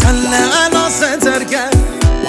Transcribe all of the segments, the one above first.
سله علا ستر کرد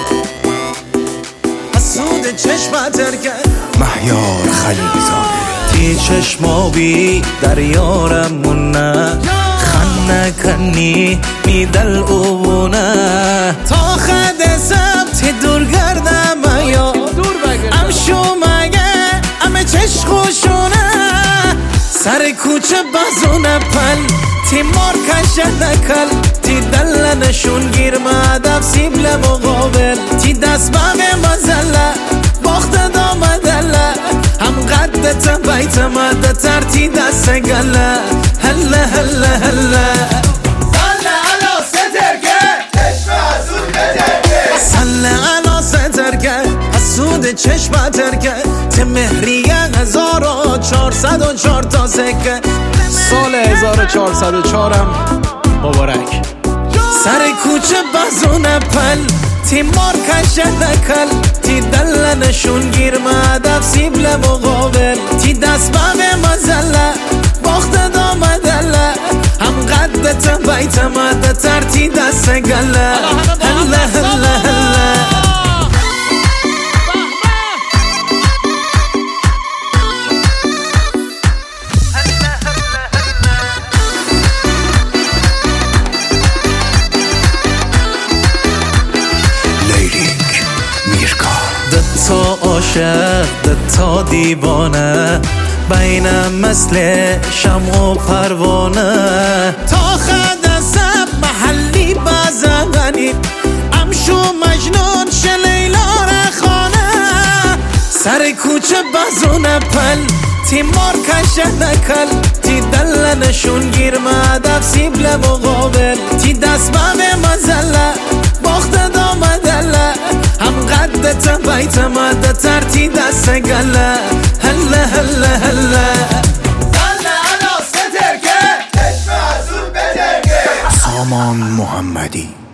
حسود چشمتر کرد مهیار خلیلی زاده تی چشمابی در یارمونه خنه کنی میدل اوونه تا خد سبت دور گردم یا ام شومگه ام چشخوشونه سر کوچه بزونه پل تی مار کشه نکل تی دل نشون گیر مدف سیبل مقابل تی دست بغه مزله باخت دامدله هم قدت بیت مده ترتی دست گله هله هله هله سله علا ستر کرد چشم حسود بتر کرد سله علا ستر کرد حسود چشم تر کرد ته مهریه 1404 تا سکه سال 1404 هم مبارک. سر کوچه بزونه پل تی مار کشه نکل تی دل نشون گیر مدف سیبل مقابل تی دست بغه مزله باخت دامدله هم قدت بیت مده ترتی دست گله هله هله هله تا عاشق تا دیوانه بینم مثل شمع و پروانه تا خد سب محلی بزغنی امشو مجنون شلیلا رخانه سر کوچه بزونه پل تی مار کشه نکل تی دل نشون گیر مدف سیبل مقابل تی دست بغه مزله باخت دامدله هم قدت بیت مده ترتی دست گله هله هله هله سله علا ستر کرد چشم حسود بتر کرد سامان محمدی